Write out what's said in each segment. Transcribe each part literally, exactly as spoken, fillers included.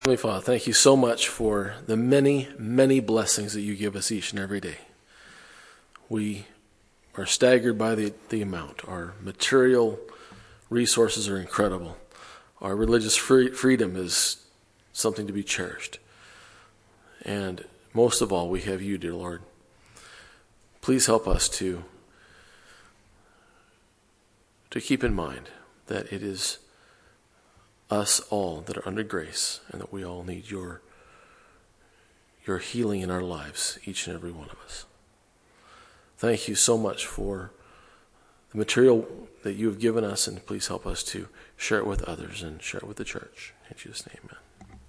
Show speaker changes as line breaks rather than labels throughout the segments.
Heavenly Father, thank you so much for the many, many blessings that you give us each and every day. We are staggered by the, the amount. Our material resources are incredible. Our religious free, freedom is something to be cherished. And most of all, we have you, dear Lord. Please help us to, to keep in mind that it is us all that are under grace, and that we all need your your healing in our lives, each and every one of us. Thank you so much for the material that you have given us, and please help us to share it with others and share it with the church. In Jesus' name, amen.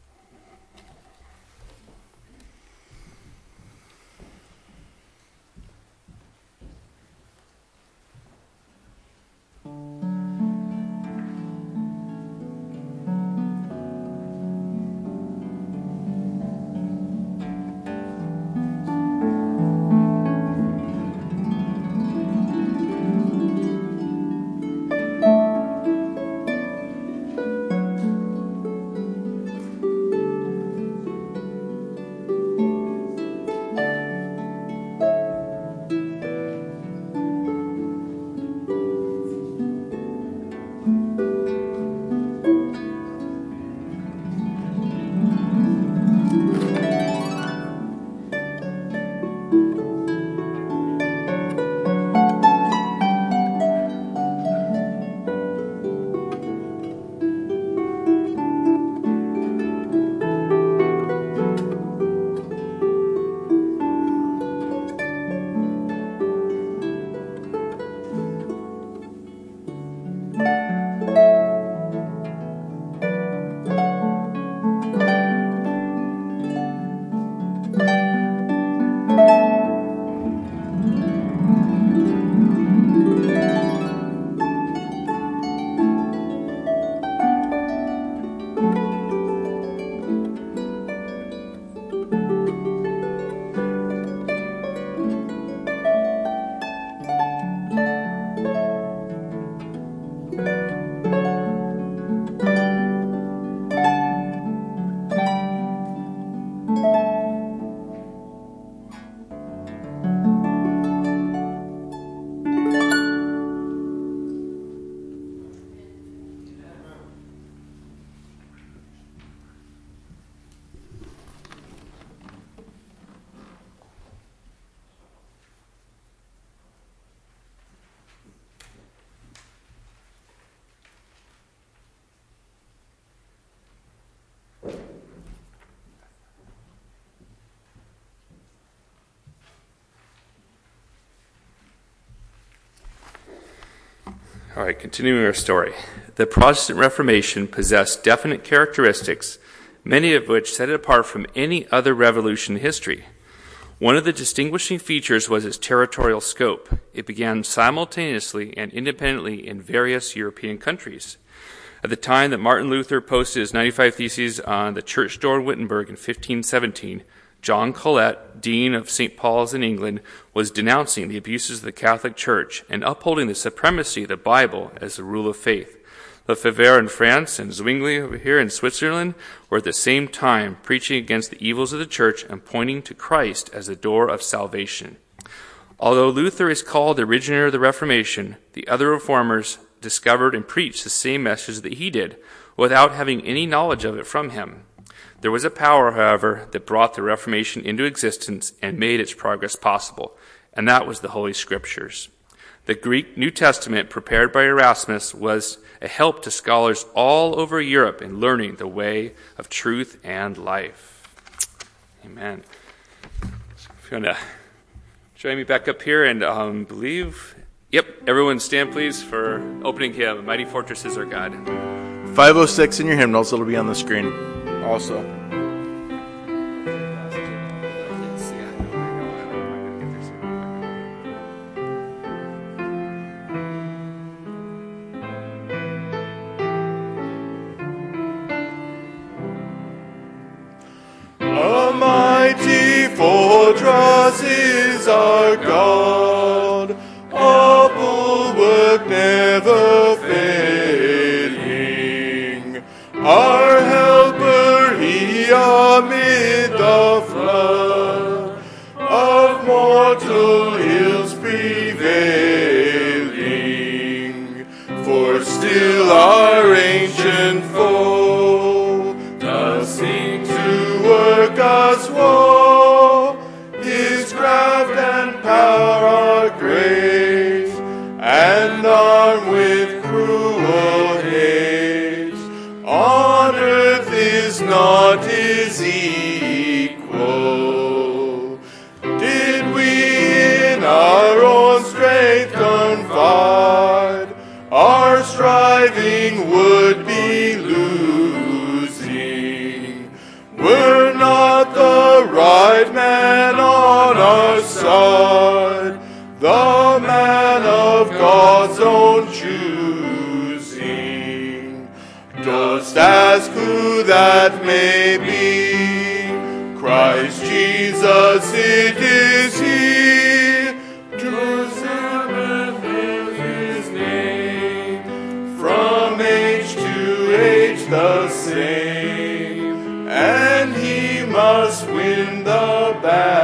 All right, continuing our story. The Protestant Reformation possessed definite characteristics, many of which set it apart from any other revolution in history. One of the distinguishing features was its territorial scope. It began simultaneously and independently in various European countries. At the time that Martin Luther posted his ninety-five Theses on the church door in Wittenberg in fifteen seventeen, John Colet, Dean of Saint Paul's in England, was denouncing the abuses of the Catholic Church and upholding the supremacy of the Bible as the rule of faith. Lefebvre in France and Zwingli over here in Switzerland were at the same time preaching against the evils of the Church and pointing to Christ as the door of salvation. Although Luther is called the originator of the Reformation, the other reformers discovered and preached the same message that he did, without having any knowledge of it from him. There was a power, however, that brought the Reformation into existence and made its progress possible, and that was the Holy Scriptures. The Greek New Testament prepared by Erasmus was a help to scholars all over Europe in learning the way of truth and life. Amen. If you want to join me back up here and um, believe. Yep, everyone stand please for opening hymn, Mighty Fortress is Our God.
five oh six in your hymnals, it'll be on the screen also.
A mighty fortress is our God, a bulwark never failing. Our helper, he me amid the flood of mortal ills prevailing. For still our ancient foe does seek to work us woe. His craft and power are great, and armed with cruel hate. On earth is not his equal. Did we in our own strength confide, our striving would be losing. Were not the right man on our side, the man of God's own choosing. Dost ask who that may be? Christ Jesus, it is he. Joseph is his name, from age to age the same, and he must win the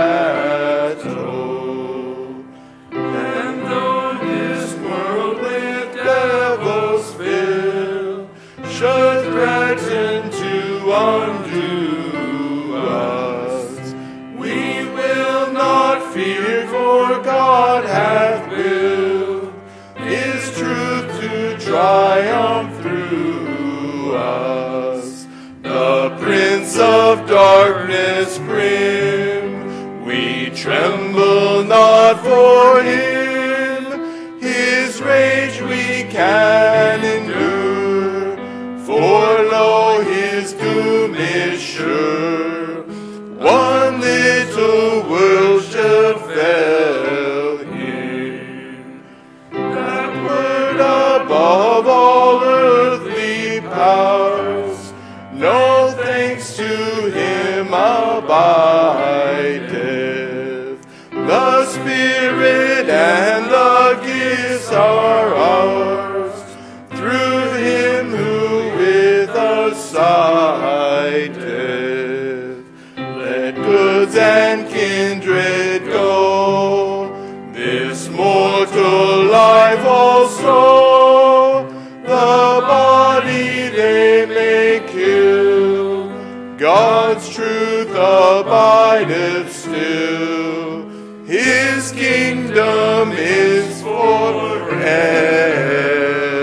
battle. And though this world with devils fill should threaten to undo us, we will not fear, for God hath willed his truth to triumph through us. The Prince of Darkness grim, we tremble not for him. His rage we can endure, for lo, his doom is sure. One little world shall fail him. That word above all earthly powers, no thanks to him abideth. The Spirit and the gifts are ours, through him who with us sideth. Let goods and kindred go, this mortal life also, the body they may kill, God's truth abideth still, his kingdom is forever.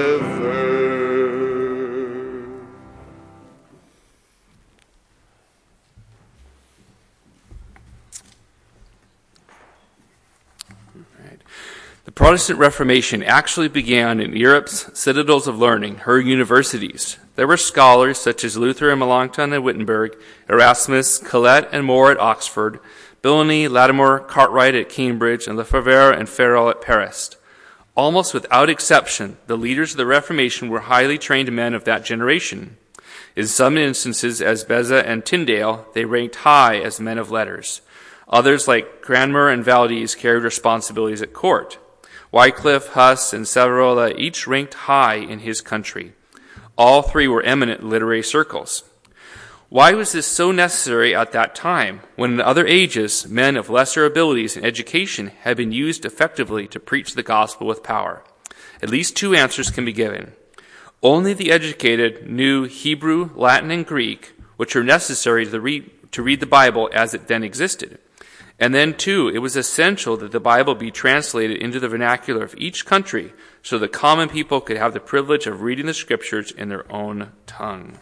The Protestant Reformation actually began in Europe's citadels of learning, her universities. There were scholars such as Luther and Melanchthon at Wittenberg, Erasmus, Colet and More at Oxford, Billany, Latimer, Cartwright at Cambridge, and Lefebvre and Farel at Paris. Almost without exception, the leaders of the Reformation were highly trained men of that generation. In some instances, as Beza and Tyndale, they ranked high as men of letters. Others, like Cranmer and Valdez, carried responsibilities at court. Wycliffe, Huss, and Savonarola each ranked high in his country. All three were eminent in literary circles. Why was this so necessary at that time, when in other ages men of lesser abilities and education had been used effectively to preach the gospel with power? At least two answers can be given. Only the educated knew Hebrew, Latin, and Greek, which were necessary to read, to read the Bible as it then existed. And then, too, it was essential that the Bible be translated into the vernacular of each country so the common people could have the privilege of reading the Scriptures in their own tongue.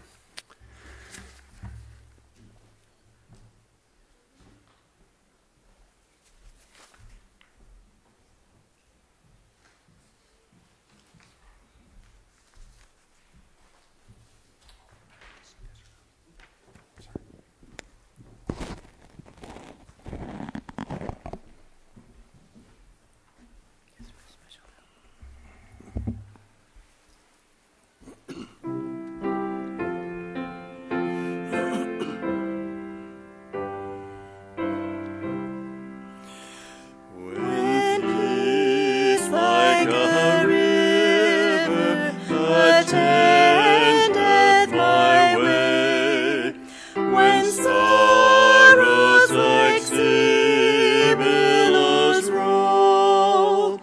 and sorrows like sea billows roll.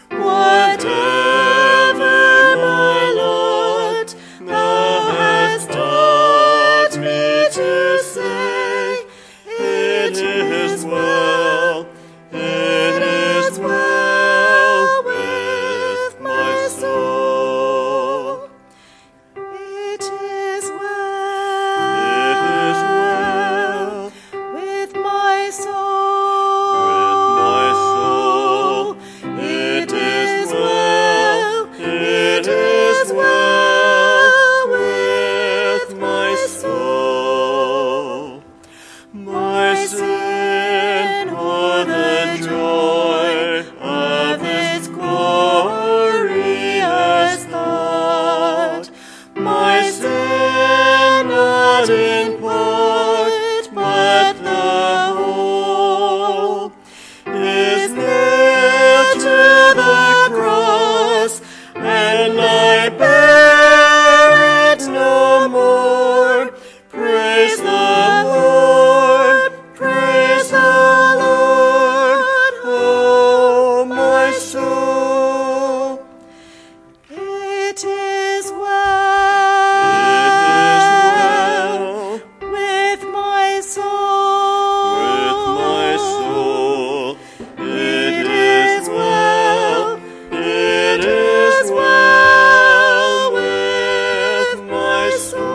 Whatever my lot, thou hast taught me to say, it is well, it is well with my soul. It is well, it is well with my soul, with my soul. It is well, it is well with my soul. My sin, oh the joy of this glorious thought. My sin, not in part, but the whole, is nailed to the cross, and I bear it no more. Praise the Lord, praise the Lord, oh my soul. It is well, with my soul, with my soul. It is well, it is well with my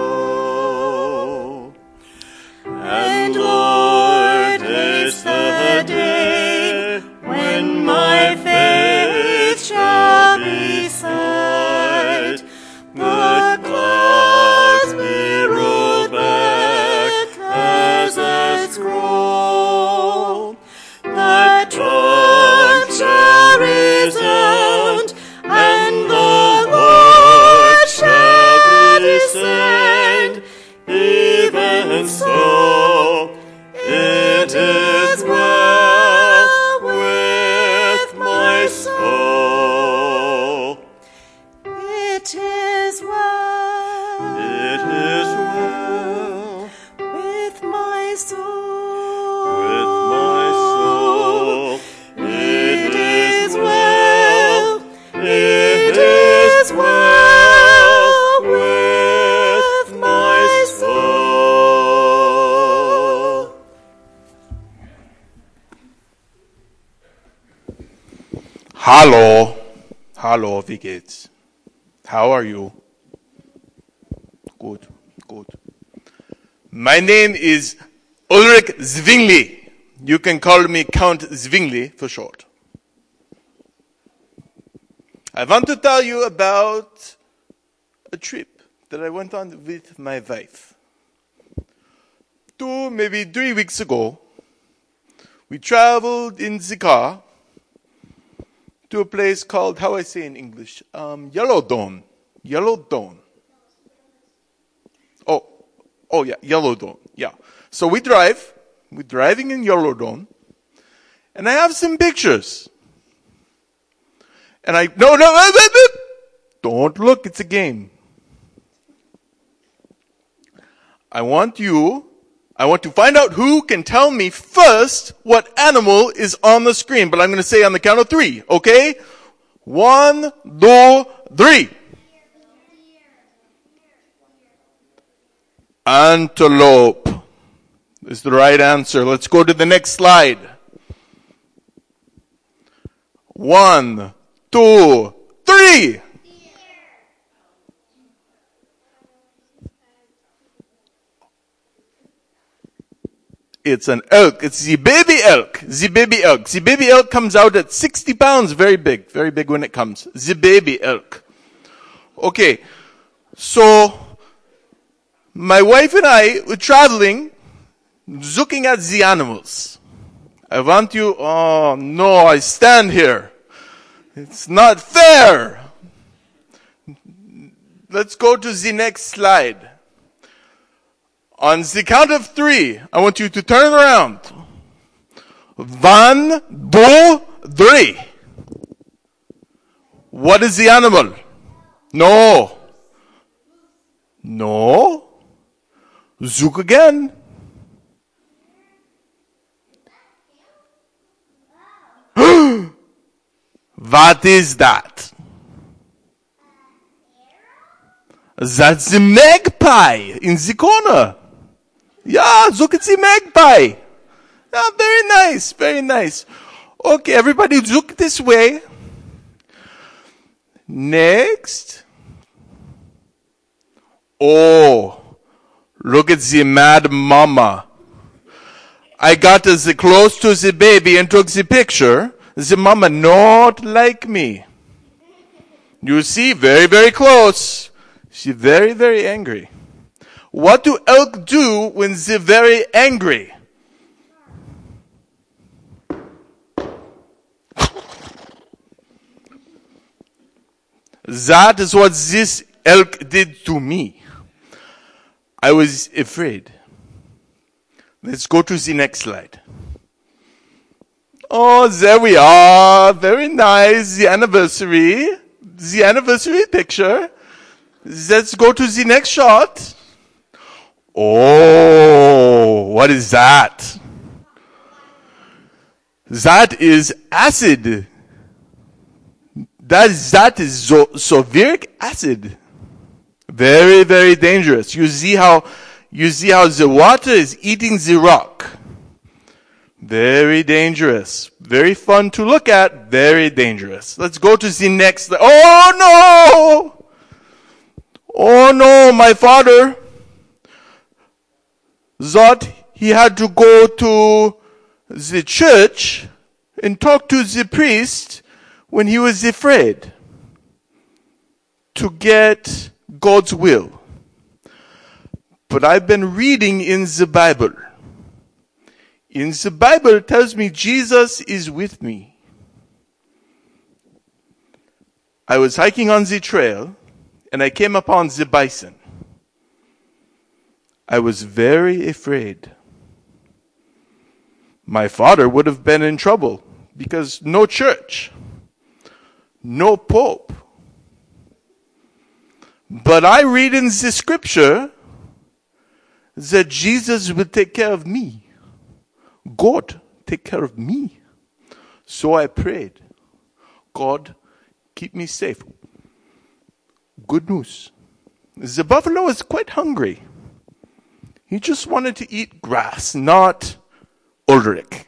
soul. And Lord, haste the day when my faith shall be sight. The clouds be rolled back as a scroll. The trump shall resound, and the Lord shall descend. Even so, it is well with my soul. It is well, it is well with my soul, with my soul. It is well, it is well with my soul.
Hallo. Hallo, wie geht's? How are you? Gut, gut. My name is Ulrich Zwingli. You can call me Count Zwingli for short. I want to tell you about a trip that I went on with my wife. Two, maybe three weeks ago, we traveled in the car to a place called, how I say in English, um, Yellowstone. Yellowstone. Oh, oh yeah, Yellowstone. Yeah. So we drive. We're driving in Yellowstone, and I have some pictures. And I no no wait, wait, wait. Don't look. It's a game. I want you. I want to find out who can tell me first what animal is on the screen. But I'm going to say on the count of three. Okay? One, two, three. Antelope is the right answer. Let's go to the next slide. One, two, three. It's an elk. It's the baby elk. The baby elk. The baby elk comes out at sixty pounds. Very big. Very big when it comes. The baby elk. Okay. So, my wife and I were traveling, looking at the animals. I want you, oh no, I stand here. It's not fair. Let's go to the next slide. On the count of three, I want you to turn around. One, two, three. What is the animal? No. No. Zook again. What is that? That's the magpie in the corner. Yeah, look at the magpie. Yeah, very nice, very nice. Okay, everybody look this way. Next. Oh, look at the mad mama. I got as close to the baby and took the picture. The mama not like me. You see, very, very close. She very, very angry. What do elk do when they're very angry? That is what this elk did to me. I was afraid. Let's go to the next slide. Oh, there we are. Very nice. The anniversary. The anniversary picture. Let's go to the next shot. Oh, what is that? That is acid. That is, that is so, sulfuric acid. Very, very dangerous. You see how, you see how the water is eating the rock. Very dangerous. Very fun to look at. Very dangerous. Let's go to the next. Oh no! Oh no, my father thought he had to go to the church and talk to the priest when he was afraid to get God's will. But I've been reading in the Bible. In the Bible, it tells me Jesus is with me. I was hiking on the trail and I came upon the bison. I was very afraid. My father would have been in trouble because no church, no pope. But I read in the scripture that Jesus will take care of me. God take care of me. So I prayed, God, keep me safe. Good news. The buffalo is quite hungry. He just wanted to eat grass, not Ulrich.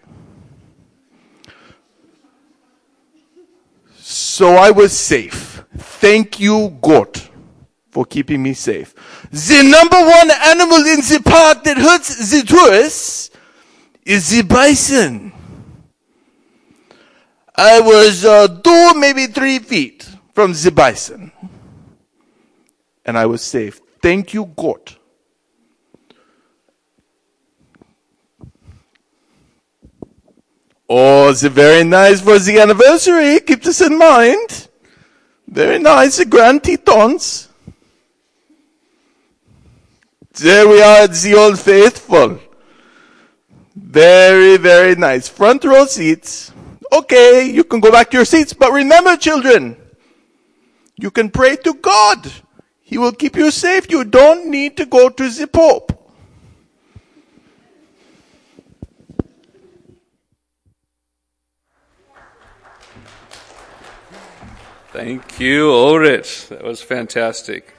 So I was safe. Thank you, God, for keeping me safe. The number one animal in the park that hurts the tourists is the bison. I was uh, two, maybe three feet from the bison. And I was safe. Thank you, God. Oh, it's very nice for the anniversary. Keep this in mind. Very nice, the Grand Tetons. There we are at the Old Faithful. Very, very nice. Front row seats. Okay, you can go back to your seats, but remember, children, you can pray to God. He will keep you safe. You don't need to go to the Pope.
Thank you, Ulrich. That was fantastic.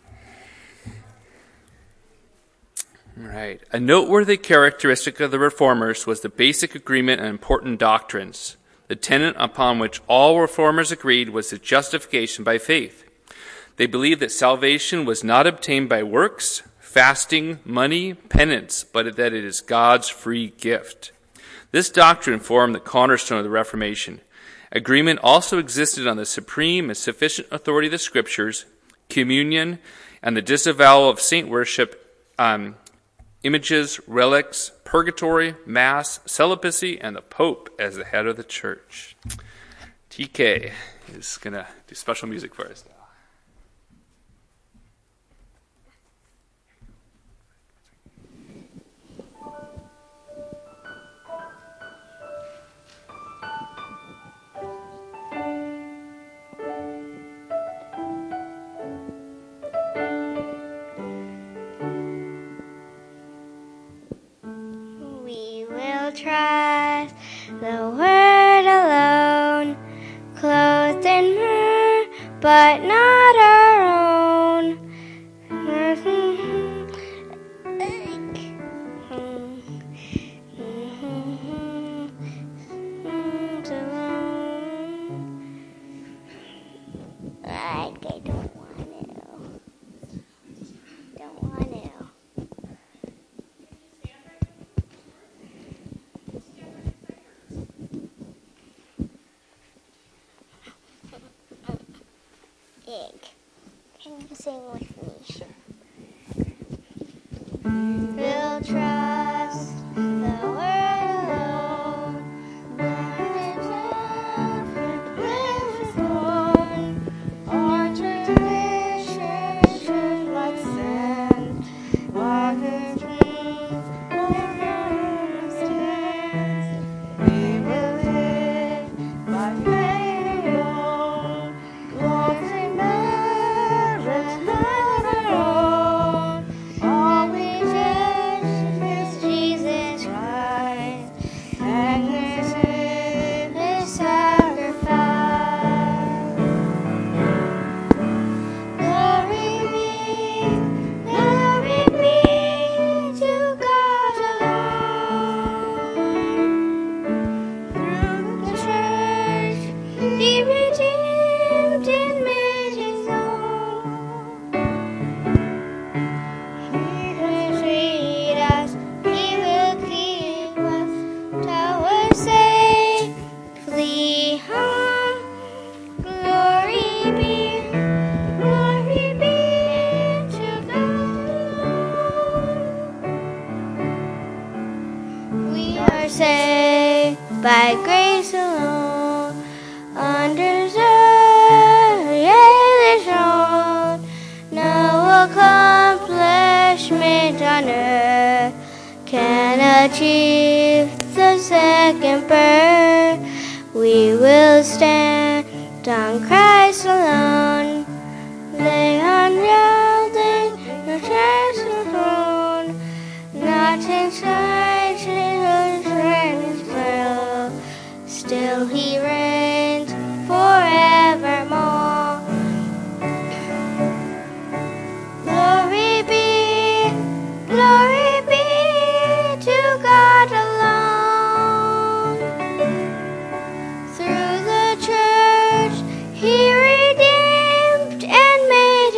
Right. A noteworthy characteristic of the Reformers was the basic agreement on important doctrines. The tenet upon which all Reformers agreed was the justification by faith. They believed that salvation was not obtained by works, fasting, money, penance, but that it is God's free gift. This doctrine formed the cornerstone of the Reformation. Agreement also existed on the supreme and sufficient authority of the Scriptures, communion, and the disavowal of saint worship, um, images, relics, purgatory, mass, celibacy, and the Pope as the head of the church. T K is going to do special music for us now.
Trust the word alone. Close but not our own. I don't want to. Don't want to. Egg. Can you sing with me? Sure. We'll trust the word alone. Our tradition should like sand. Water stands. We will live by faith alone. Walks in marriage, not alone. All we judge is Jesus Christ, and His His sacrifice. Glory be, glory be to God alone. Through the church, He redeemed and made His own. He has freed us, He will keep us till we're safely home. Glory be, glory be to God. We are saved by grace alone, undeserved is shown. No accomplishment on earth can achieve the second birth. We will stand on Christ alone, lay unrounding the church alone, not inside His reigns below. Still He reigns forevermore. Glory be, glory be to God alone. Through the church He redeemed and made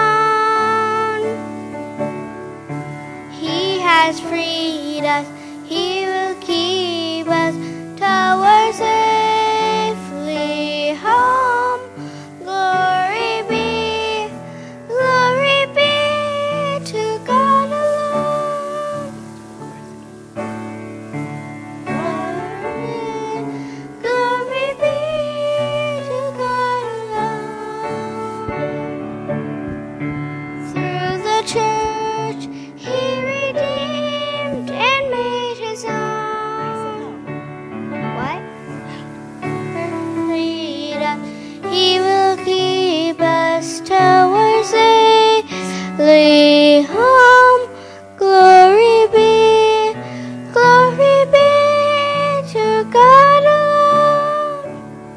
His own. He has freed us, He will keep us till we're safely home. Glory be, glory be to God alone. Glory, glory be to God alone. Through the church He redeemed and made His own. What? Freed us, He will keep us till we're safely home. Glory be, glory be to God alone.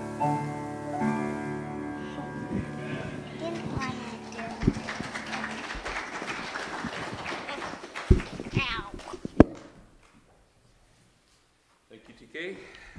Didn't want to do. Ow.
Thank you, T K.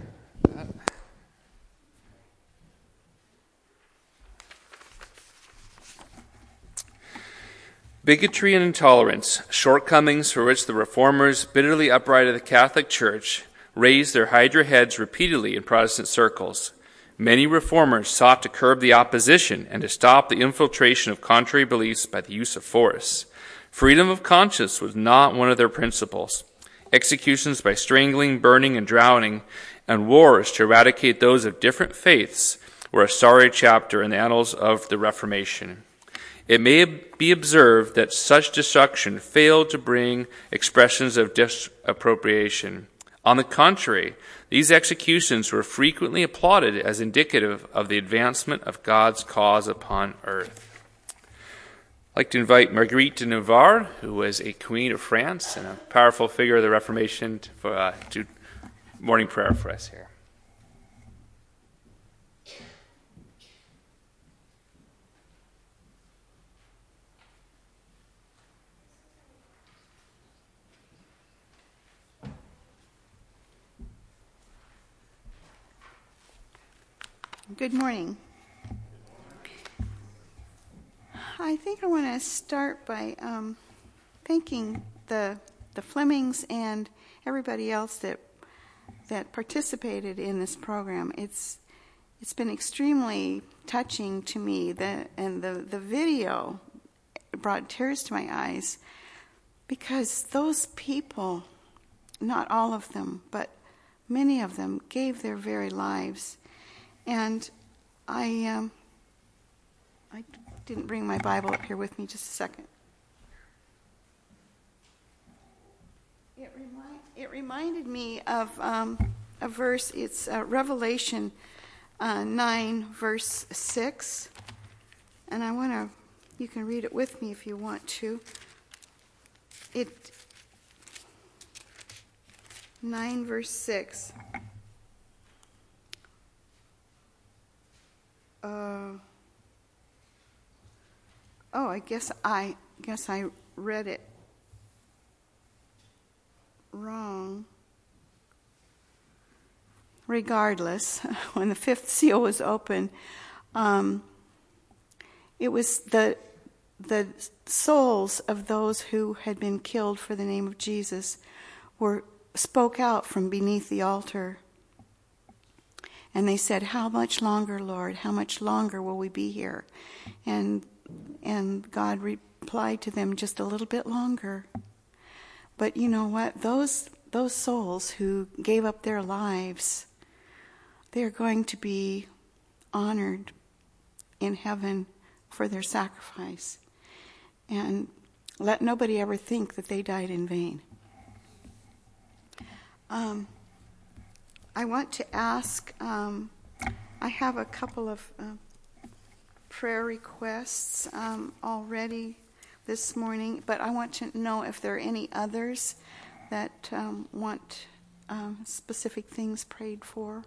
Bigotry and intolerance, shortcomings for which the reformers bitterly uprighted the Catholic Church, raised their hydra heads repeatedly in Protestant circles. Many reformers sought to curb the opposition and to stop the infiltration of contrary beliefs by the use of force. Freedom of conscience was not one of their principles. Executions by strangling, burning, and drowning, and wars to eradicate those of different faiths were a sorry chapter in the annals of the Reformation. It may be observed that such destruction failed to bring expressions of disapprobation. On the contrary, these executions were frequently applauded as indicative of the advancement of God's cause upon earth. I'd like to invite Marguerite de Navarre, who was a queen of France and a powerful figure of the Reformation, to, for, uh, to morning prayer for us here.
Good morning. I think I want to start by um, thanking the the Flemings and everybody else that that participated in this program. It's it's been extremely touching to me. The and the the video brought tears to my eyes because those people, not all of them, but many of them, gave their very lives. And I um, I didn't bring my Bible up here with me. Just a second. It, remind, it reminded me of um, a verse. It's uh, Revelation uh, nine, verse six. And I want to, you can read it with me if you want to. It, nine, verse six. Uh, oh, I guess I guess I read it wrong. Regardless, when the fifth seal was open, um, it was the the souls of those who had been killed for the name of Jesus were spoke out from beneath the altar. And they said, "How much longer, Lord? How much longer will we be here?" And and God replied to them, "Just a little bit longer." But you know what? Those those souls who gave up their lives, they're going to be honored in heaven for their sacrifice. And let nobody ever think that they died in vain. Um, I want to ask, um, I have a couple of uh, prayer requests um, already this morning, but I want to know if there are any others that um, want um, specific things prayed for.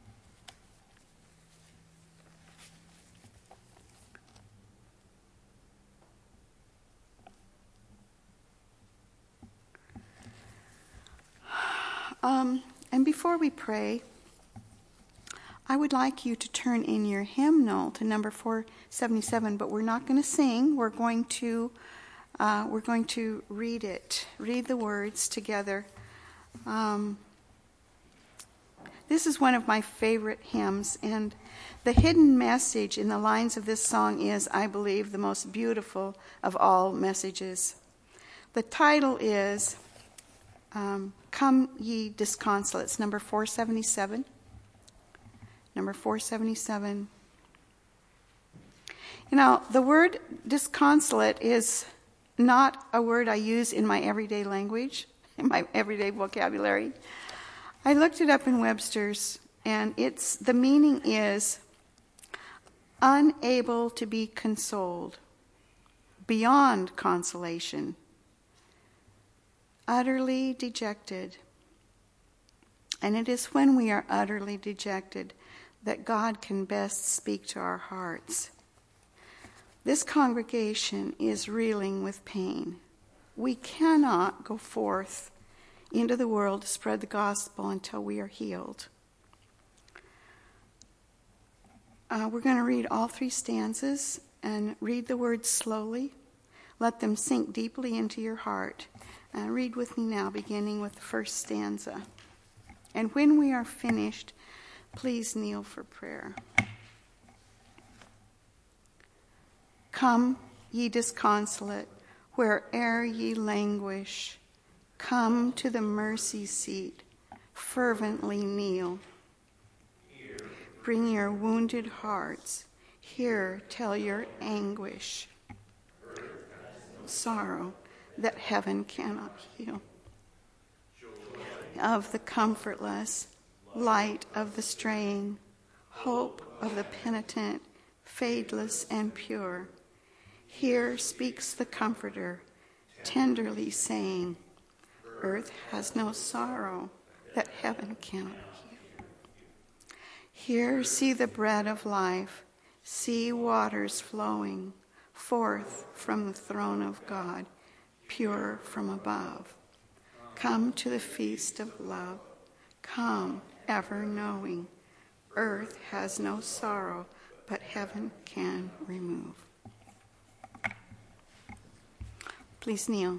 Um, and before we pray, I would like you to turn in your hymnal to number four seventy-seven, but we're not going to sing. We're going to uh, we're going to read it, read the words together. Um, this is one of my favorite hymns, and the hidden message in the lines of this song is, I believe, the most beautiful of all messages. The title is Um, Come Ye Disconsolates, number four seventy-seven. Number four seventy-seven. You know, the word disconsolate is not a word I use in my everyday language, in my everyday vocabulary. I looked it up in Webster's, and it's the meaning is unable to be consoled, beyond consolation, utterly dejected. And it is when we are utterly dejected that God can best speak to our hearts. This congregation is reeling with pain. We cannot go forth into the world to spread the gospel until we are healed. Uh, we're going to read all three stanzas and read the words slowly. Let them sink deeply into your heart. Uh, read with me now, beginning with the first stanza. And when we are finished, please kneel for prayer. Come, ye disconsolate, where'er ye languish. Come to the mercy seat, fervently kneel. Bring your wounded hearts, here tell your anguish. Sorrow that heaven cannot heal. Of the comfortless, light of the straying, hope of the penitent, fadeless and pure. Here speaks the Comforter, tenderly saying, earth has no sorrow that heaven cannot heal. Here see the bread of life, see waters flowing forth from the throne of God, pure from above. Come to the feast of love. Come, ever knowing, Earth has no sorrow, but heaven can remove. Please kneel.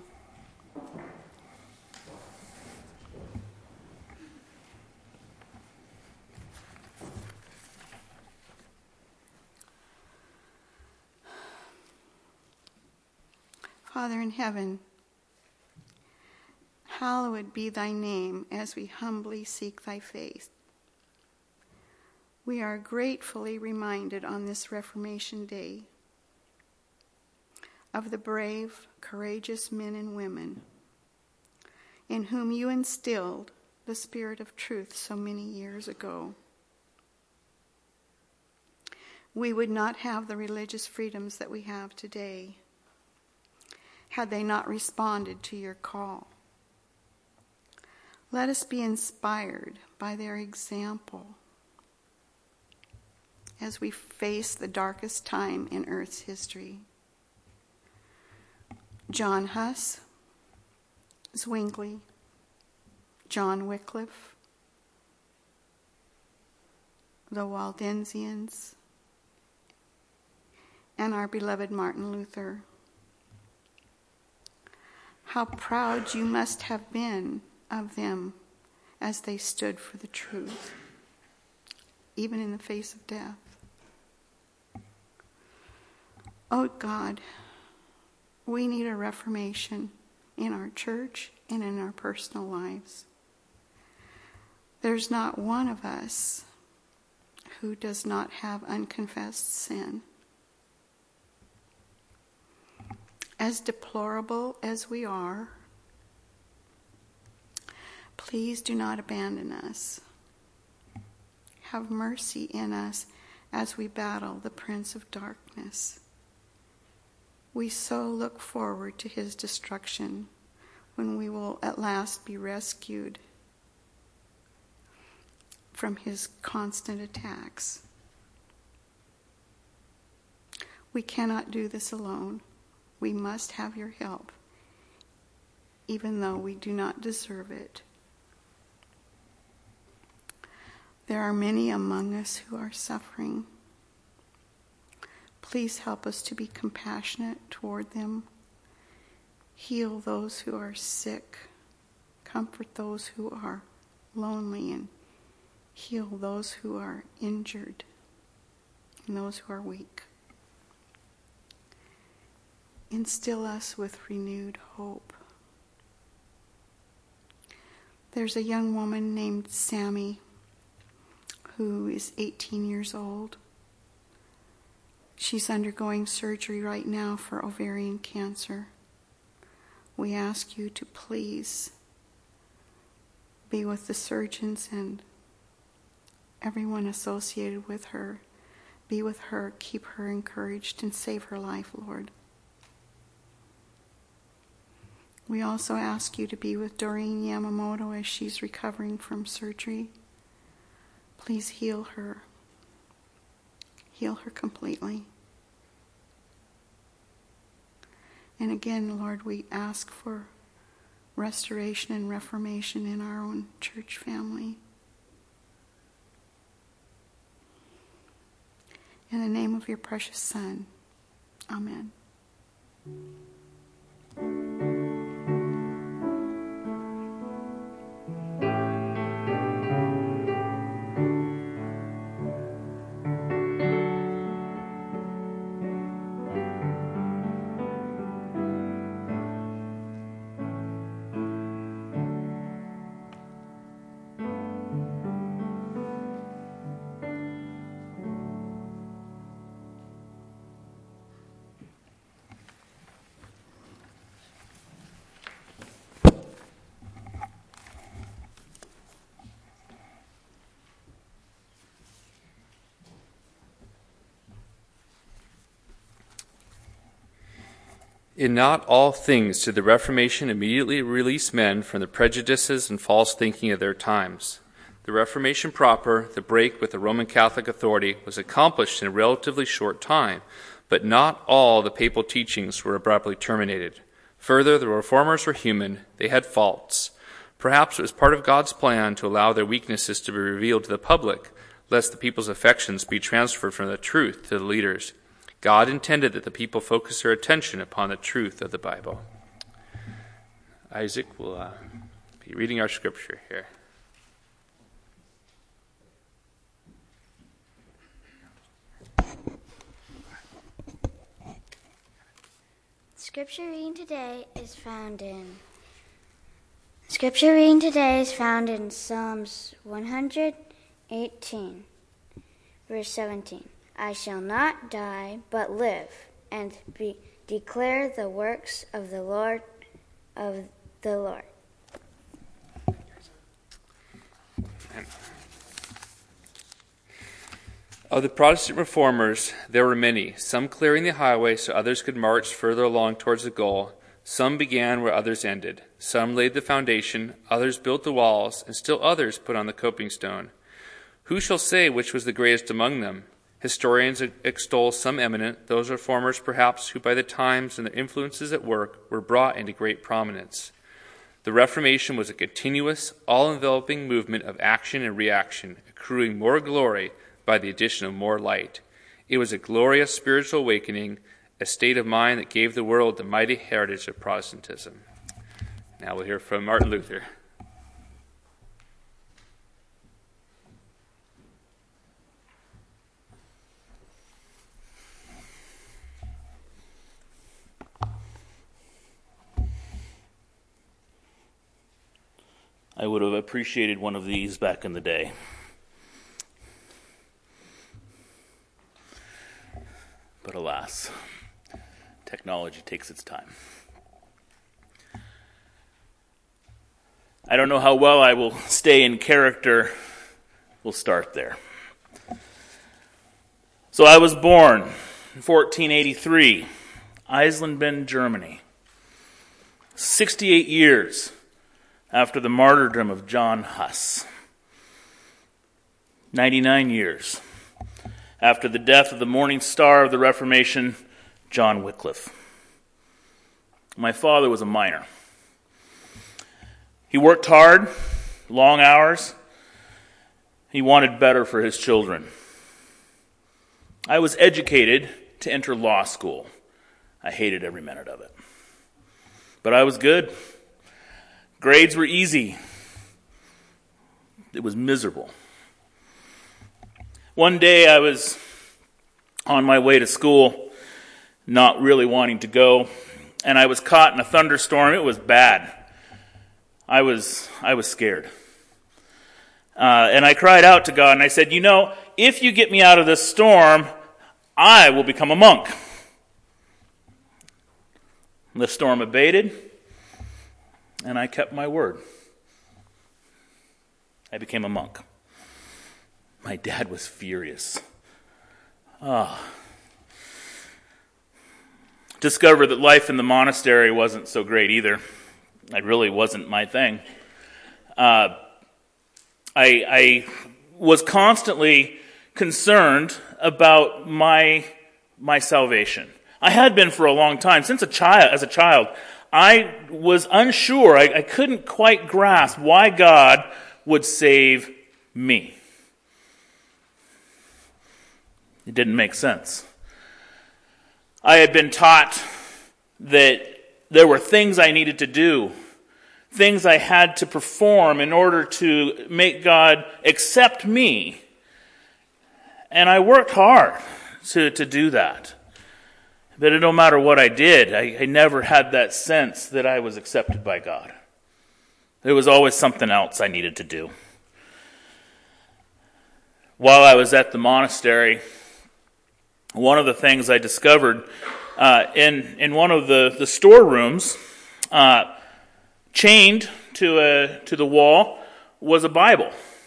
Father in heaven, hallowed be thy name as we humbly seek thy face. We are gratefully reminded on this Reformation Day of the brave, courageous men and women in whom you instilled the spirit of truth so many years ago. We would not have the religious freedoms that we have today had they not responded to your call. Let us be inspired by their example as we face the darkest time in Earth's history. John Huss, Zwingli, John Wycliffe, the Waldensians, and our beloved Martin Luther. How proud you must have been of them as they stood for the truth, even in the face of death. Oh God, we need a reformation in our church and in our personal lives. There's not one of us who does not have unconfessed sin. As deplorable as we are, please do not abandon us. Have mercy in us as we battle the Prince of Darkness. We so look forward to his destruction when we will at last be rescued from his constant attacks. We cannot do this alone. We must have your help, even though we do not deserve it. There are many among us who are suffering. Please help us to be compassionate toward them. Heal those who are sick. Comfort those who are lonely, and heal those who are injured and those who are weak. Instill us with renewed hope. There's a young woman named Sammy who is eighteen years old. She's undergoing surgery right now for ovarian cancer. We ask you to please be with the surgeons and everyone associated with her. Be with her, keep her encouraged, and save her life, Lord. We also ask you to be with Doreen Yamamoto as she's recovering from surgery. Please heal her. Heal her completely. And again, Lord, we ask for restoration and reformation in our own church family. In the name of your precious Son, amen.
In not all things did the Reformation immediately release men from the prejudices and false thinking of their times. The Reformation proper, the break with the Roman Catholic authority, was accomplished in a relatively short time, but not all the papal teachings were abruptly terminated. Further, the reformers were human. They had faults. Perhaps it was part of God's plan to allow their weaknesses to be revealed to the public, lest the people's affections be transferred from the truth to the leaders. God intended that the people focus their attention upon the truth of the Bible. Isaac will uh, be reading our scripture here.
Scripture reading today is found in Scripture reading today is found in Psalms one hundred eighteen, verse seventeen. I shall not die, but live, and be, declare the works of the Lord of the Lord.
Of the Protestant reformers, there were many, some clearing the highway so others could march further along towards the goal. Some began where others ended. Some laid the foundation, others built the walls, and still others put on the coping stone. Who shall say which was the greatest among them? Historians extol some eminent, those reformers perhaps who by the times and their influences at work were brought into great prominence. The Reformation was a continuous, all-enveloping movement of action and reaction, accruing more glory by the addition of more light. It was a glorious spiritual awakening, a state of mind that gave the world the mighty heritage of Protestantism. Now we'll hear from Martin Luther.
I would have appreciated one of these back in the day. But alas, technology takes its time. I don't know how well I will stay in character. We'll start there. So I was born in fourteen eighty-three, Eisleben, Germany. sixty-eight years after the martyrdom of John Huss. ninety-nine years after the death of the morning star of the Reformation, John Wycliffe. My father was a miner. He worked hard, long hours. He wanted better for his children. I was educated to enter law school. I hated every minute of it. But I was good. Grades were easy. It was miserable. One day I was on my way to school, not really wanting to go, and I was caught in a thunderstorm. It was bad. I was I was scared. Uh, and I cried out to God, and I said, you know, if you get me out of this storm, I will become a monk. The storm abated, and I kept my word. I became a monk. My dad was furious. Ah. Discovered that life in the monastery wasn't so great either. It really wasn't my thing. Uh, I, I was constantly concerned about my my salvation. I had been for a long time. Since a child, as a child, I was unsure. I, I couldn't quite grasp why God would save me. It didn't make sense. I had been taught that there were things I needed to do, things I had to perform in order to make God accept me. And I worked hard to, to do that. But no matter what I did, I, I never had that sense that I was accepted by God. There was always something else I needed to do. While I was at the monastery, one of the things I discovered uh, in in one of the, the storerooms, uh, chained to a to the wall, was a Bible.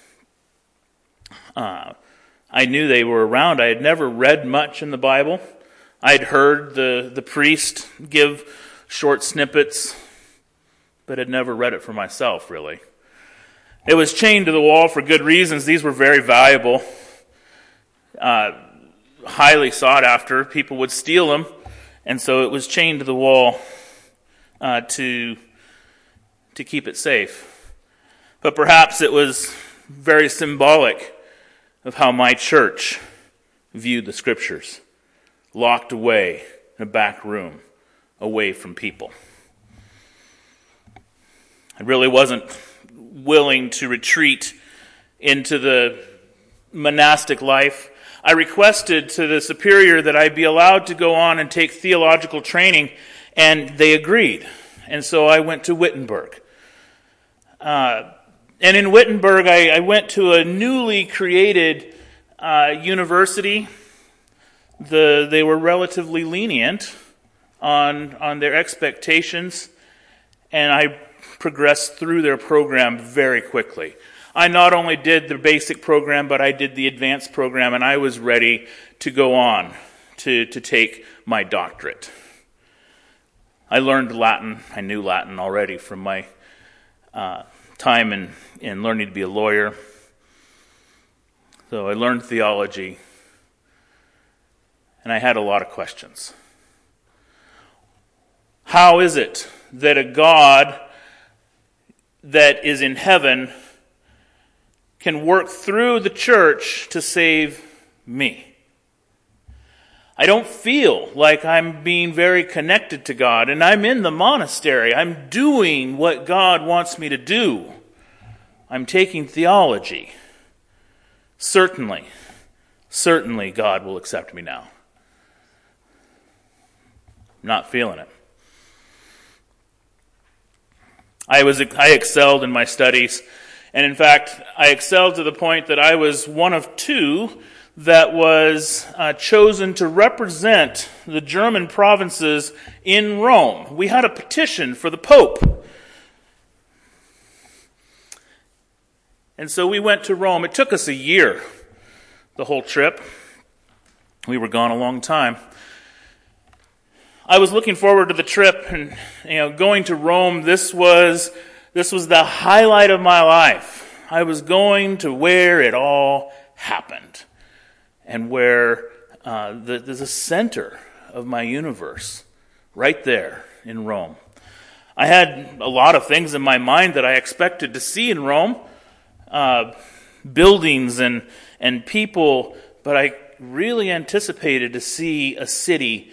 Uh, I knew they were around. I had never read much in the Bible. I'd heard the, the priest give short snippets, but had never read it for myself, really. It was chained to the wall for good reasons. These were very valuable, uh, highly sought after. People would steal them, and so it was chained to the wall uh, to to keep it safe. But perhaps it was very symbolic of how my church viewed the Scriptures, locked away in a back room, away from people. I really wasn't willing to retreat into the monastic life. I requested to the superior that I be allowed to go on and take theological training, and they agreed. And so I went to Wittenberg. Uh, and in Wittenberg, I, I went to a newly created uh, university. The, they were relatively lenient on, on their expectations, and I progressed through their program very quickly. I not only did the basic program, but I did the advanced program, and I was ready to go on to, to take my doctorate. I learned Latin. I knew Latin already from my uh, time in, in learning to be a lawyer. So I learned theology, and I had a lot of questions. How is it that a God that is in heaven can work through the church to save me? I don't feel like I'm being very connected to God, and I'm in the monastery. I'm doing what God wants me to do. I'm taking theology. Certainly, certainly God will accept me now. I'm not feeling it. I was I excelled in my studies, and in fact, I excelled to the point that I was one of two that was uh, chosen to represent the German provinces in Rome. We had a petition for the Pope. And so we went to Rome. It took us a year, the whole trip. We were gone a long time. I was looking forward to the trip, and you know, going to Rome. This was this was the highlight of my life. I was going to where it all happened, and where uh, the, there's a center of my universe, right there in Rome. I had a lot of things in my mind that I expected to see in Rome, uh, buildings and and people, but I really anticipated to see a city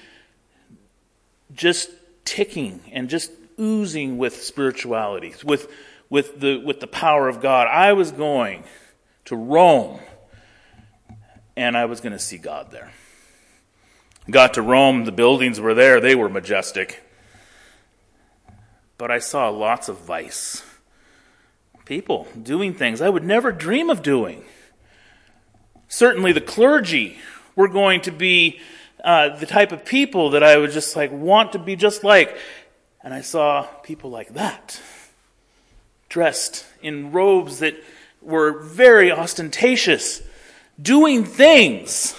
just ticking and just oozing with spirituality, with with the with the power of God. I was going to Rome, and I was going to see God there. Got to Rome, the buildings were there, they were majestic. But I saw lots of vice. People doing things I would never dream of doing. Certainly the clergy were going to be Uh, the type of people that I would just like want to be just like. And I saw people like that, dressed in robes that were very ostentatious, doing things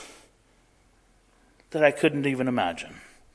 that I couldn't even imagine.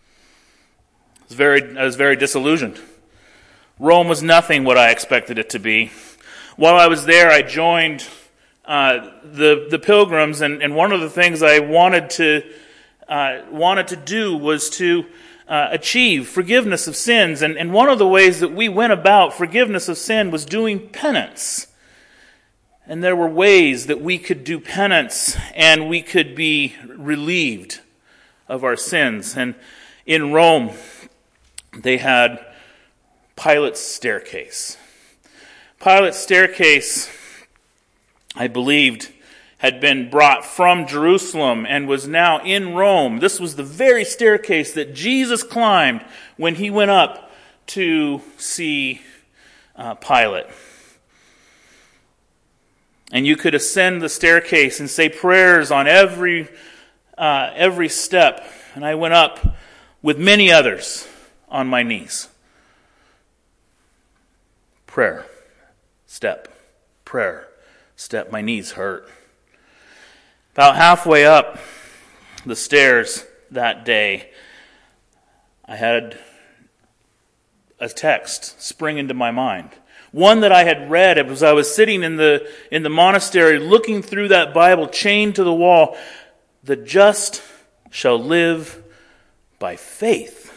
I was very, I was very disillusioned. Rome was nothing what I expected it to be. While I was there, I joined uh, the the pilgrims, and, and one of the things I wanted to Uh, wanted to do was to uh, achieve forgiveness of sins. And, and one of the ways that we went about forgiveness of sin was doing penance. And there were ways that we could do penance and we could be relieved of our sins. And in Rome, they had Pilate's staircase. Pilate's staircase, I believed, had been brought from Jerusalem and was now in Rome. This was the very staircase that Jesus climbed when he went up to see uh, Pilate. And you could ascend the staircase and say prayers on every uh, every step. And I went up with many others on my knees. Prayer, step, prayer, step. My knees hurt. About halfway up the stairs that day, I had a text spring into my mind. One that I had read as I was sitting in the in the monastery looking through that Bible chained to the wall. The just shall live by faith.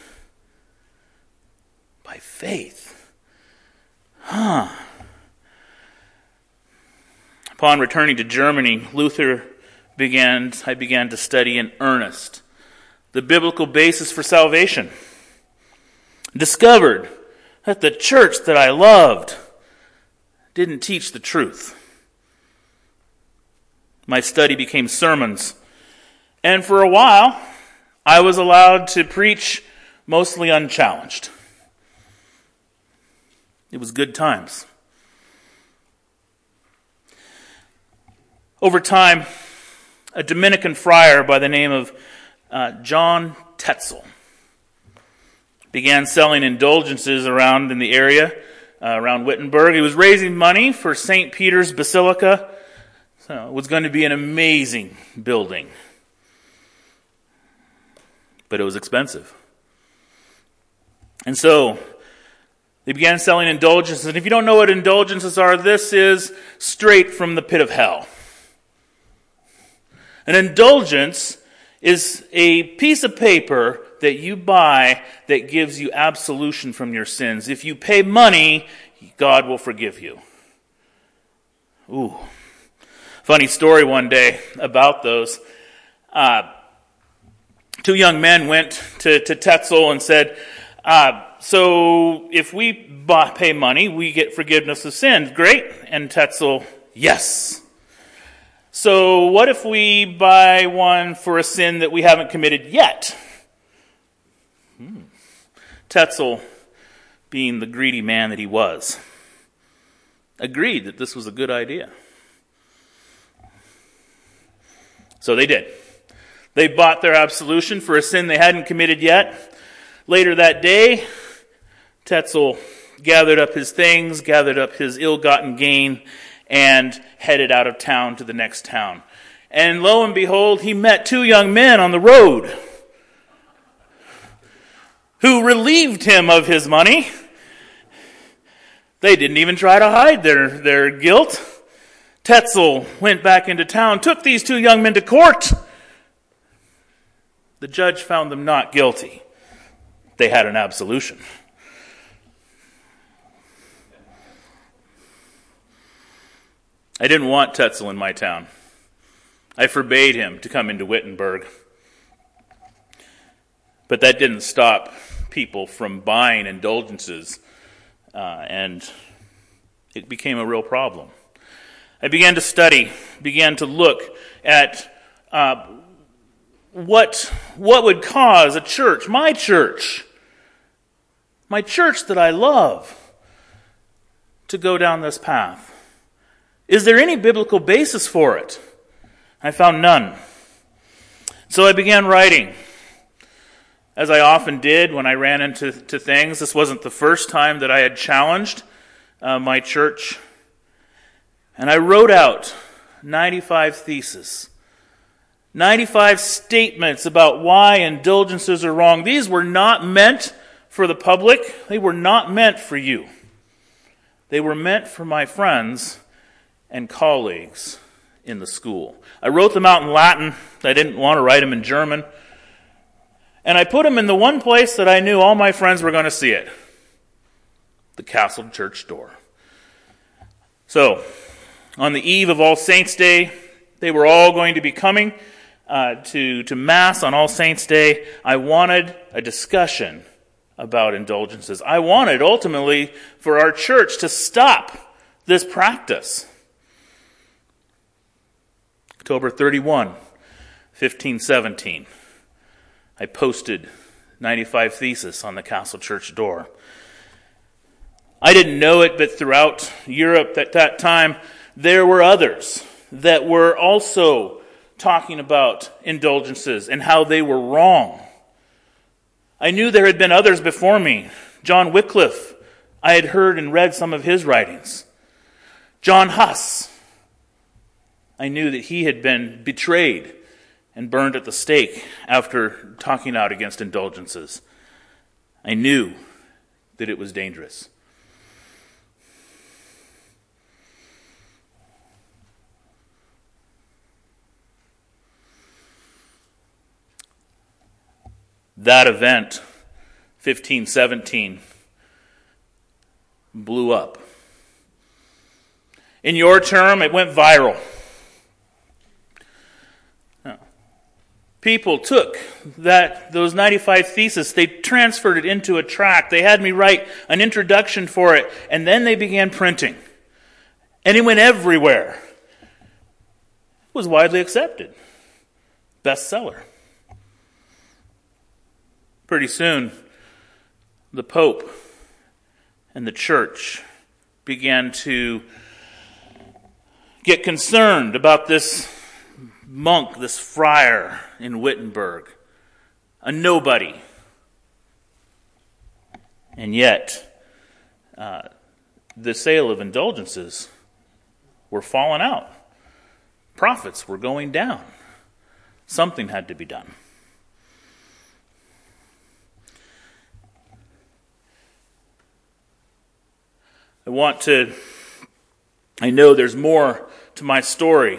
By faith. Huh. Upon returning to Germany, Luther began I began to study in earnest the biblical basis for salvation. Discovered that the church that I loved didn't teach the truth. My study became sermons, and for a while, I was allowed to preach mostly unchallenged. It was good times. Over time, a Dominican friar by the name of uh, John Tetzel began selling indulgences around in the area, uh, around Wittenberg. He was raising money for Saint Peter's Basilica. So it was going to be an amazing building. But it was expensive. And so they began selling indulgences. And if you don't know what indulgences are, this is straight from the pit of hell. An indulgence is a piece of paper that you buy that gives you absolution from your sins. If you pay money, God will forgive you. Ooh. Funny story one day about those. Uh, two young men went to, to Tetzel and said, uh, so if we buy, pay money, we get forgiveness of sins. Great. And Tetzel, yes. So what if we buy one for a sin that we haven't committed yet? Hmm. Tetzel, being the greedy man that he was, agreed that this was a good idea. So they did. They bought their absolution for a sin they hadn't committed yet. Later that day, Tetzel gathered up his things, gathered up his ill-gotten gain, and headed out of town to the next town. And lo and behold, he met two young men on the road who relieved him of his money. They didn't even try to hide their, their guilt. Tetzel went back into town, took these two young men to court. The judge found them not guilty. They had an absolution. I didn't want Tetzel in my town. I forbade him to come into Wittenberg. But that didn't stop people from buying indulgences, uh, and it became a real problem. I began to study, began to look at uh, what, what would cause a church, my church, my church that I love, to go down this path. Is there any biblical basis for it? I found none. So I began writing. As I often did when I ran into to things, this wasn't the first time that I had challenged uh, my church. And I wrote out ninety-five theses, ninety-five statements about why indulgences are wrong. These were not meant for the public. They were not meant for you. They were meant for my friends and colleagues in the school. I wrote them out in Latin. I didn't want to write them in German. And I put them in the one place that I knew all my friends were going to see it. The castle church door. So, on the eve of All Saints' Day, they were all going to be coming uh, to, to Mass on All Saints' Day. I wanted a discussion about indulgences. I wanted, ultimately, for our church to stop this practice. October thirty-first, fifteen seventeen. I posted ninety-five theses on the castle church door. I didn't know it, but throughout Europe at that time, there were others that were also talking about indulgences and how they were wrong. I knew there had been others before me. John Wycliffe, I had heard and read some of his writings. John Huss, I knew that he had been betrayed and burned at the stake after talking out against indulgences. I knew that it was dangerous. That event, fifteen seventeen, blew up. In your term, it went viral. people took that those ninety-five theses, they transferred it into a tract. They had me write an introduction for it, and then they began printing. And it went everywhere. It was widely accepted. Bestseller. Pretty soon, the Pope and the church began to get concerned about this monk, this friar in Wittenberg, a nobody. And yet, uh, the sale of indulgences were falling out. Profits were going down. Something had to be done. I want to, I know there's more to my story.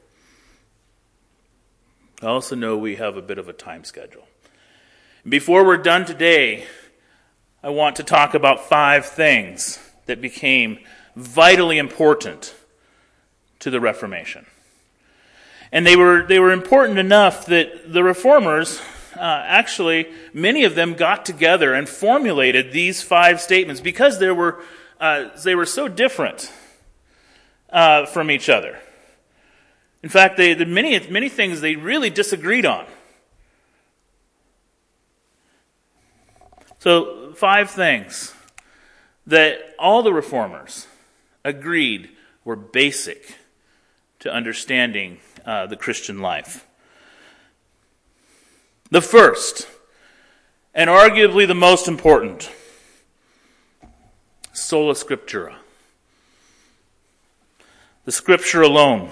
I also know we have a bit of a time schedule. Before we're done today, I want to talk about five things that became vitally important to the Reformation. And they were they were important enough that the Reformers, uh, actually, many of them got together and formulated these five statements because there were uh, they were so different uh, from each other. In fact, they, the many many things they really disagreed on. So, five things that all the Reformers agreed were basic to understanding uh, the Christian life. The first, and arguably the most important, sola scriptura. The Scripture alone.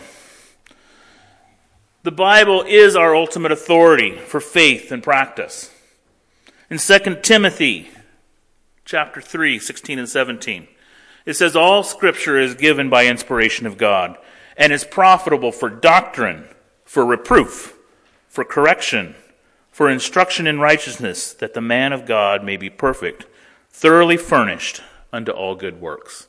The Bible is our ultimate authority for faith and practice. In Second Timothy chapter three, sixteen and seventeen, it says, all Scripture is given by inspiration of God, and is profitable for doctrine, for reproof, for correction, for instruction in righteousness, that the man of God may be perfect, thoroughly furnished unto all good works.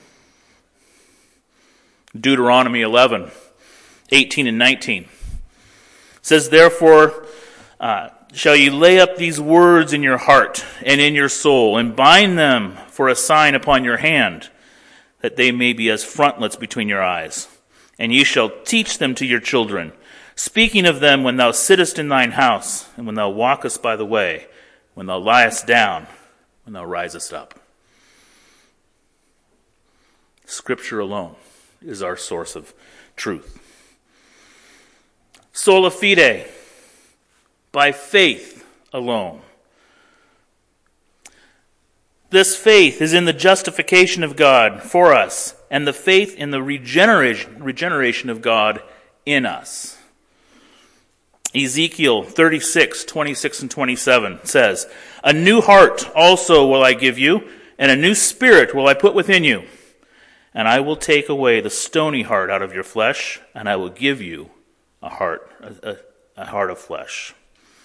Deuteronomy eleven, eighteen and nineteen says, therefore, uh, shall ye lay up these words in your heart and in your soul, and bind them for a sign upon your hand, that they may be as frontlets between your eyes. And ye shall teach them to your children, speaking of them when thou sittest in thine house, and when thou walkest by the way, when thou liest down, when thou risest up. Scripture alone is our source of truth. Sola fide, by faith alone. This faith is in the justification of God for us, and the faith in the regeneration, regeneration of God in us. Ezekiel thirty-six, twenty-six and twenty-seven says, a new heart also will I give you, and a new spirit will I put within you. And I will take away the stony heart out of your flesh, and I will give you a heart, a, a, a heart of flesh.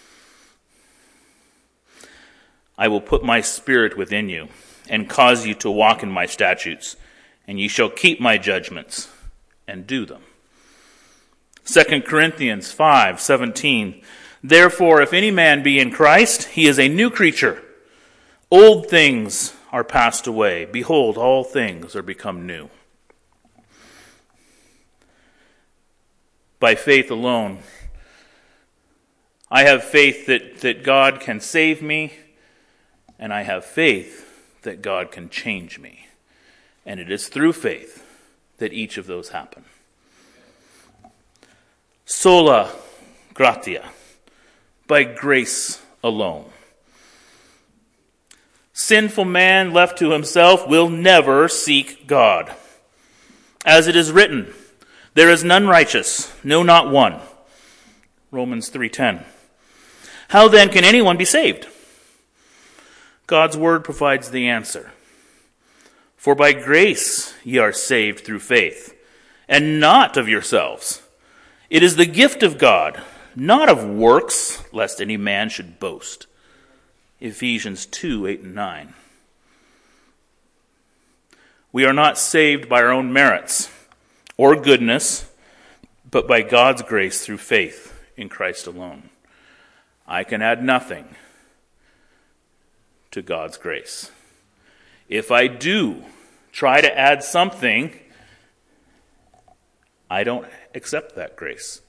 I will put my spirit within you, and cause you to walk in my statutes, and ye shall keep my judgments, and do them. Second Corinthians five, seventeen, therefore, if any man be in Christ, he is a new creature. Old things are passed away. Behold, all things are become new. By faith alone, I have faith that, that God can save me, and I have faith that God can change me. And it is through faith that each of those happen. Sola gratia, by grace alone. Sinful man left to himself will never seek God. As it is written, there is none righteous, no, not one. Romans three ten. How then can anyone be saved? God's word provides the answer. For by grace ye are saved through faith, and not of yourselves. It is the gift of God, not of works, lest any man should boast. Ephesians two, eight and nine. We are not saved by our own merits or goodness, but by God's grace through faith in Christ alone. I can add nothing to God's grace. If I do try to add something, I don't accept that grace.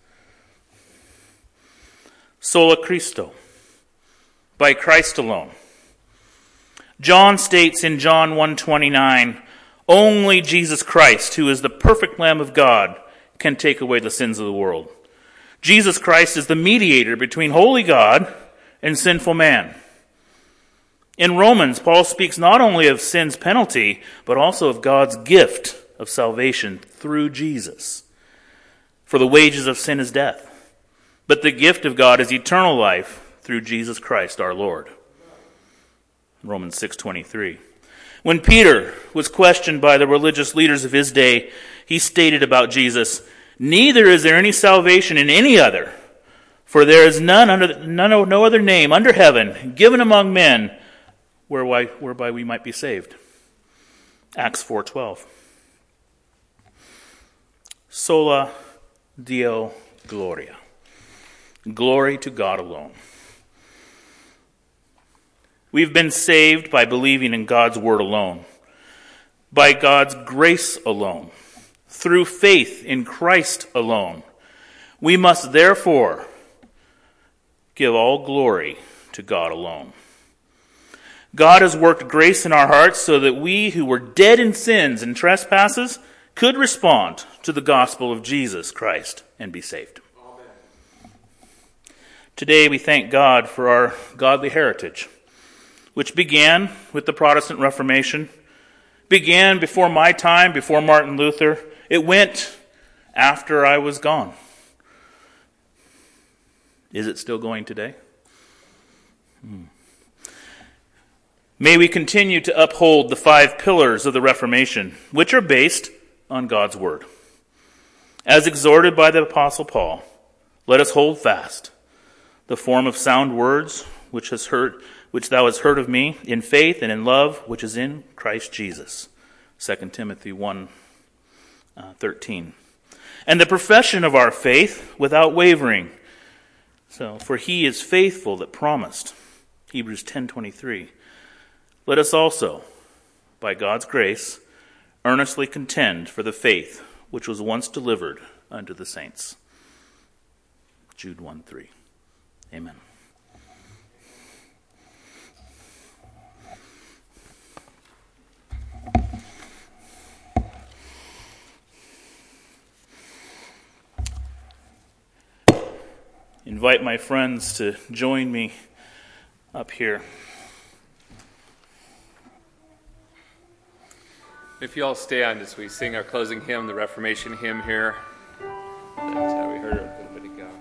Sola Christo, by Christ alone. John states in John one twenty-nine, only Jesus Christ, who is the perfect Lamb of God, can take away the sins of the world. Jesus Christ is the mediator between holy God and sinful man. In Romans, Paul speaks not only of sin's penalty, but also of God's gift of salvation through Jesus. For the wages of sin is death, but the gift of God is eternal life through Jesus Christ our Lord. Romans six twenty-three. When Peter was questioned by the religious leaders of his day, he stated about Jesus, neither is there any salvation in any other, for there is none under none no other name under heaven given among men whereby, whereby we might be saved. Acts four twelve. Sola Deo Gloria. Glory to God alone. We've been saved by believing in God's word alone, by God's grace alone, through faith in Christ alone. We must therefore give all glory to God alone. God has worked grace in our hearts so that we who were dead in sins and trespasses could respond to the gospel of Jesus Christ and be saved. Amen. Today we thank God for our godly heritage, which began with the Protestant Reformation, began before my time, before Martin Luther. It went after I was gone. Is it still going today? Hmm. May we continue to uphold the five pillars of the Reformation, which are based on God's Word. As exhorted by the Apostle Paul, let us hold fast the form of sound words which has heard which thou hast heard of me, in faith and in love, which is in Christ Jesus. Second Timothy one thirteen. And the profession of our faith without wavering. So, for he is faithful that promised. Hebrews ten twenty-three. Let us also, by God's grace, earnestly contend for the faith which was once delivered unto the saints. Jude one three. Amen. Invite my friends to join me up here.
If you all stand as we sing our closing hymn, the Reformation hymn here. That's how we heard it a little bit ago.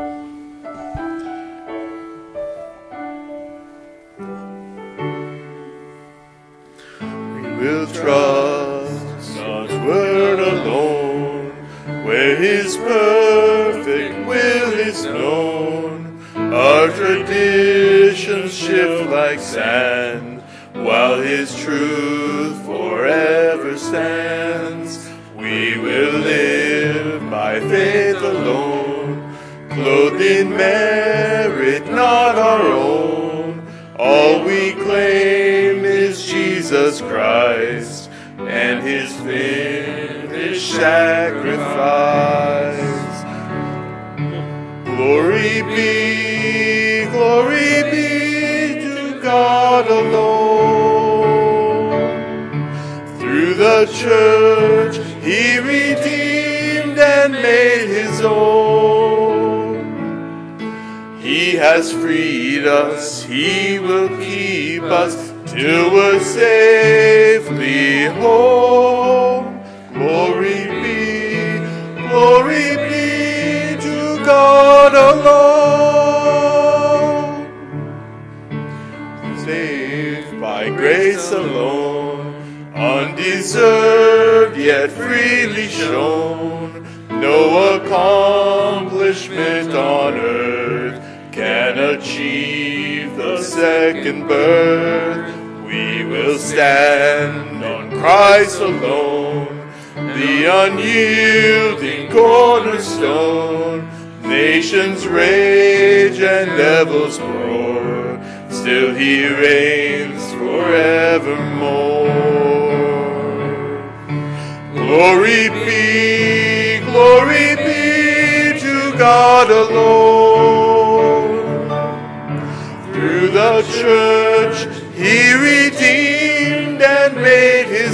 We will trust God's word alone, where his perfect will is known. Our traditions shift like sand, while his truth forever stands. We will live by faith alone, clothed in merit not our own. All we claim is Jesus Christ and his finished sacrifice. Glory be, glory be to God alone. Through the church he redeemed and made his own. He has freed us, he will keep us till we're safely home. Glory be, glory be to God alone. Saved by grace alone, undeserved yet freely shown. No accomplishment on earth can achieve the second birth. We will stand on Christ alone, the unyielding cornerstone. Nations rage and devils roar, still he reigns forevermore. Glory be, glory be to God alone. Through the church he redeemed and made his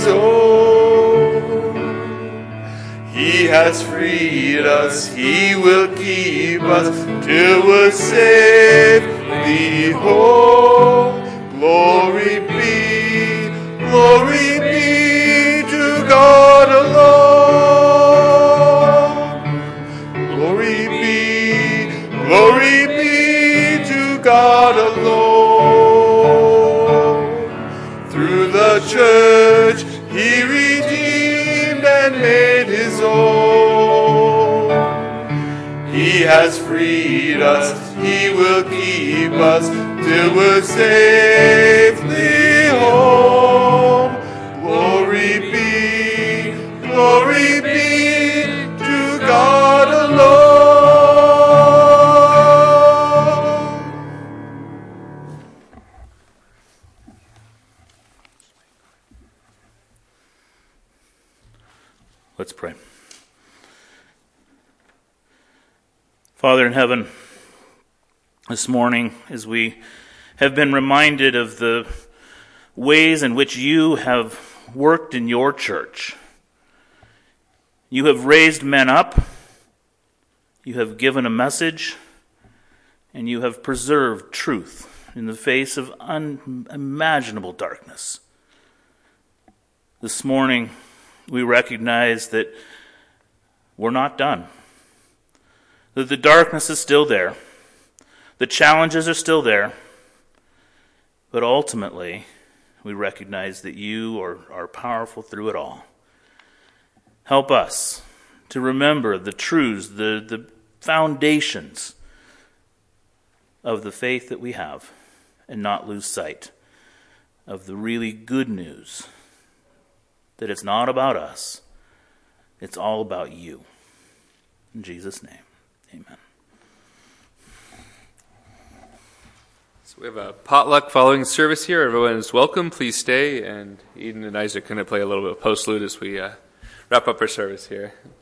own. He has freed us, he will keep us till we're safely home. Glory be, glory be to God alone. Glory be, glory be to God alone. Through the church he redeemed and made his own. He has freed us, he will keep us till we're safely home. Glory be, glory be to God alone.
Let's pray. Father in heaven, this morning, as we have been reminded of the ways in which you have worked in your church, you have raised men up, you have given a message, and you have preserved truth in the face of unimaginable darkness. This morning, we recognize that we're not done, that the darkness is still there, the challenges are still there, but ultimately, we recognize that you are, are powerful through it all. Help us to remember the truths, the, the foundations of the faith that we have, and not lose sight of the really good news, that it's not about us, it's all about you. In Jesus' name, amen.
We have a potluck following service here. Everyone is welcome. Please stay. And Eden and Isaac are going to play a little bit of postlude as we uh, wrap up our service here.